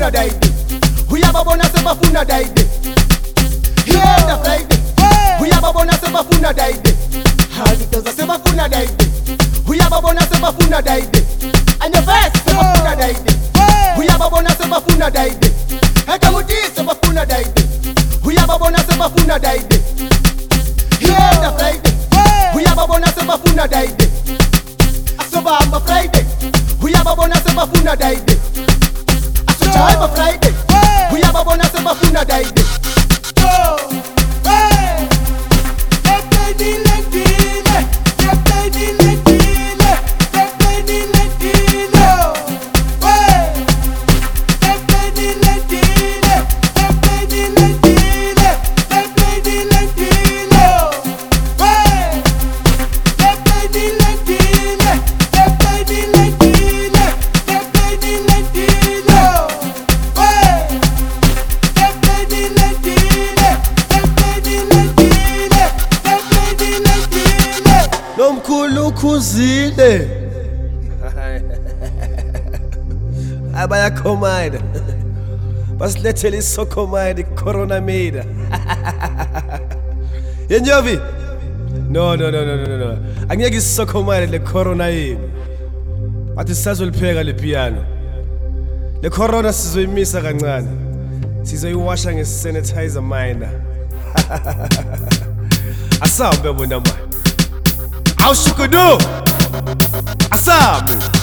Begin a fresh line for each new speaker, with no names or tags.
sebafuna daide uyababona sebafuna daide yenda Friday uyababona sebafuna daide halitoza sebafuna daide uyababona sebafuna daide anyevesi sebafuna daide uyababona sebafuna daide ekamuti sebafuna daide uyababona sebafuna daide yenda Friday uyababona sebafuna daide asobamba Friday uyababona sebafuna daide asochaiba Friday uyababona sebafuna daide
Kuzile abayakhomada basilethele isokhomada corona made yenjovi no angeke isokhomada le corona yini bathi sisazolipheka le piano le corona sizoyimisa kancane sizoyiwasha ngesanitizer minor asabe bona manje awushukudu asabe